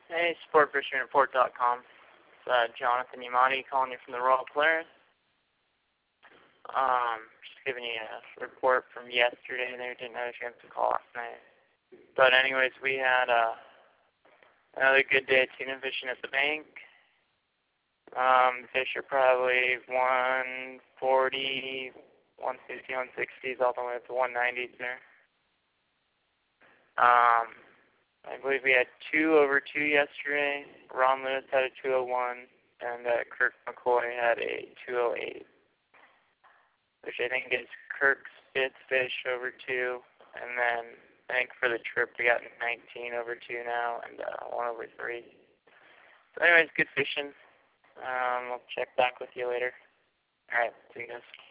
Hey, sportfishingreport.com. It's Jonathan Yamati calling you from the Royal Polaris. Just giving you a report from yesterday there. Didn't have a chance to call last night. But anyways, we had another good day of tuna fishing at the bank. Fish are probably 140, 150, 160s, all the way up to 190s there. I believe we had 2 over 2 yesterday. Ron Lewis had a 201, and Kirk McCoy had a 208, which I think is Kirk's 5th fish over 2. And then I think for the trip we got 19 over 2 now and 1 over 3. So anyways, good fishing. We'll check back with you later. All right, see you guys.